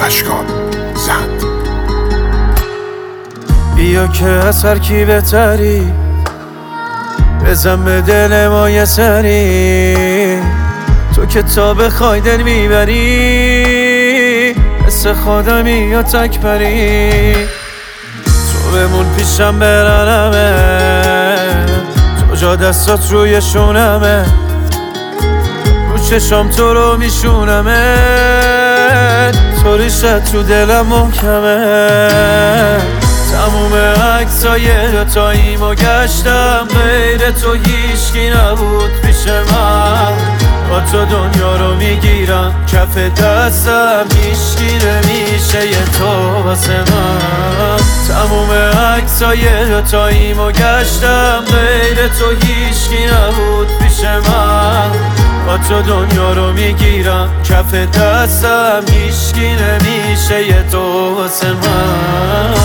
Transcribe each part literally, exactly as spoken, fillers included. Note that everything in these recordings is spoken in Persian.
اشکان زند. بیا که از هر کی بهتری، بزن به دل ما یه سری. تو که تا بخوای دل میبری، مثل خودمی یا تک پری. تو بمون پیشم برنمه، تو جا دستات روی شونمه، رو چشام تو رو میشونمه، تو ریشت تو دلم محکمه. تموم عکسای دوتاییم و گشتم، غیر تو هیچکی نبود پیش من. با تو دنیا رو میگیرم کف دستم، هیچکی نمیشه یه تو واسه من. تموم عکسای دوتاییم و گشتم، غیر تو هیچکی نبود پیش من. با تو دنیا رو میگیرم کف دستم، هیچکی نمیشه یه تو واسه من.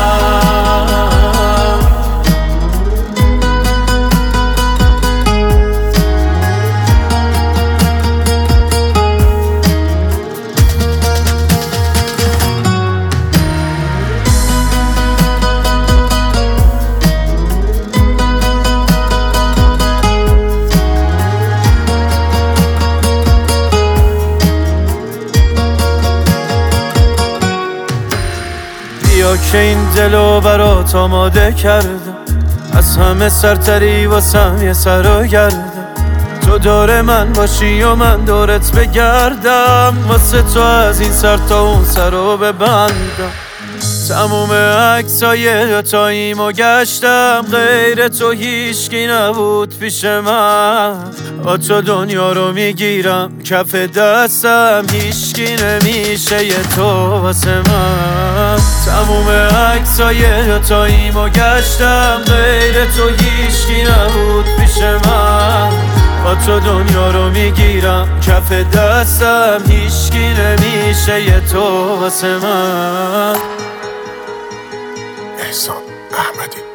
بیا که این دلو برات آماده کردم، از همه سرتری واسم یه سر و گردم. تو دور من باشی و من دورت بگردم، واسه تو از این سر تا اون سر رو ببندم. تموم عکسای دوتاییم و گشتم، غیر تو هیچکی نبود پیش من. با تو دنیا رو میگیرم کف دستم، هیچکی نمیشه یه تو واسه من. تموم عکسای دوتاییم و گشتم، غیر تو هیچکی نبود پیش من. با تو دنیا رو میگیرم کف دستم، هیچکی نمیشه یه تو واسه من. احسان احمدی.